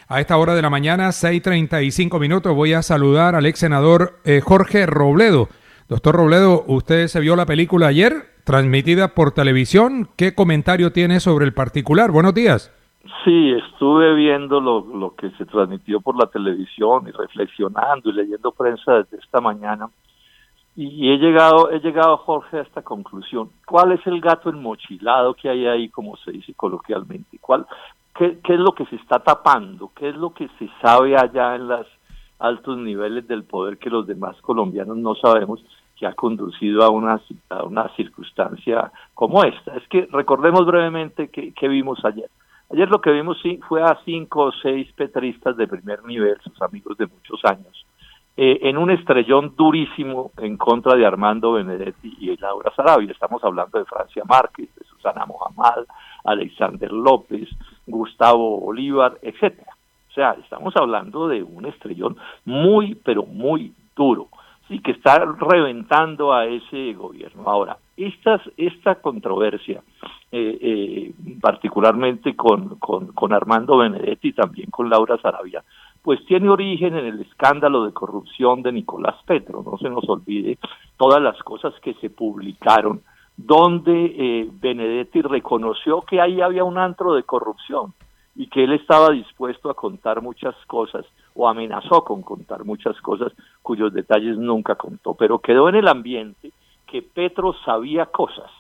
A esta hora de la mañana, 6:35, voy a saludar al ex senador Jorge Robledo. Doctor Robledo, usted se vio la película ayer, transmitida por televisión. ¿Qué comentario tiene sobre el particular? Buenos días. Sí, estuve viendo lo que se transmitió por la televisión y reflexionando y leyendo prensa desde esta mañana. Y he llegado, Jorge, a esta conclusión. ¿Cuál es el gato enmochilado que hay ahí, como se dice coloquialmente? ¿Qué es lo que se está tapando? ¿Qué es lo que se sabe allá en los altos niveles del poder que los demás colombianos no sabemos, que ha conducido a una circunstancia como esta? Es que recordemos brevemente qué vimos ayer. Ayer lo que vimos fue a 5 o 6 petristas de primer nivel, sus amigos de muchos años, en un estrellón durísimo en contra de Armando Benedetti y Laura Sarabia. Estamos hablando de Francia Márquez, de Susana Mohamed, Alexander López, Gustavo Bolívar, etcétera. O sea, estamos hablando de un estrellón muy, pero muy duro, sí, que está reventando a ese gobierno. Ahora, esta controversia, particularmente con Armando Benedetti y también con Laura Sarabia, pues tiene origen en el escándalo de corrupción de Nicolás Petro. No se nos olvide todas las cosas que se publicaron, donde Benedetti reconoció que ahí había un antro de corrupción y que él estaba dispuesto a contar muchas cosas, o amenazó con contar muchas cosas cuyos detalles nunca contó, pero quedó en el ambiente que Petro sabía cosas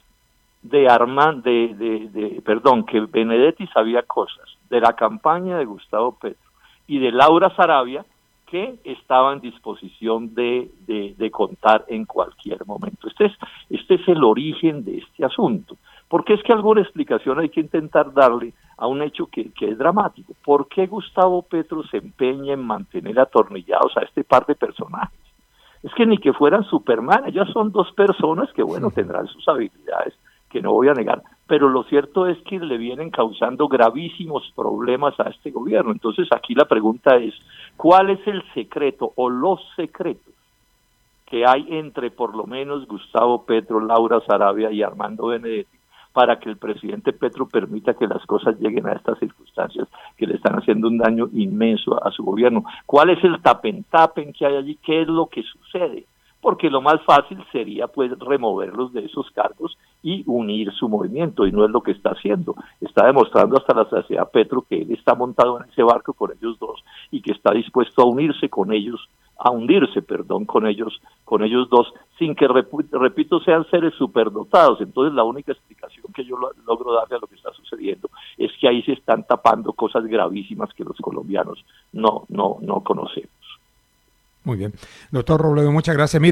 que Benedetti sabía cosas de la campaña de Gustavo Petro y de Laura Sarabia, que estaba en disposición de contar en cualquier momento. Este es el origen de este asunto, porque es que alguna explicación hay que intentar darle a un hecho que es dramático. ¿Por qué Gustavo Petro se empeña en mantener atornillados a este par de personajes? Es que ni que fueran Superman, ellas son 2 personas que, bueno, tendrán sus habilidades, que no voy a negar, pero lo cierto es que le vienen causando gravísimos problemas a este gobierno. Entonces aquí la pregunta es, ¿cuál es el secreto o los secretos que hay entre por lo menos Gustavo Petro, Laura Sarabia y Armando Benedetti para que el presidente Petro permita que las cosas lleguen a estas circunstancias que le están haciendo un daño inmenso a su gobierno? ¿Cuál es el tapen que hay allí? ¿Qué es lo que sucede? Porque lo más fácil sería pues removerlos de esos cargos y unir su movimiento, y no es lo que está haciendo. Está demostrando hasta la saciedad Petro que él está montado en ese barco con ellos dos y que está dispuesto a hundirse con ellos dos, sin que, repito, sean seres superdotados. Entonces la única explicación que yo logro darle a lo que está sucediendo es que ahí se están tapando cosas gravísimas que los colombianos no conocemos. Muy bien. Doctor Robledo, muchas gracias.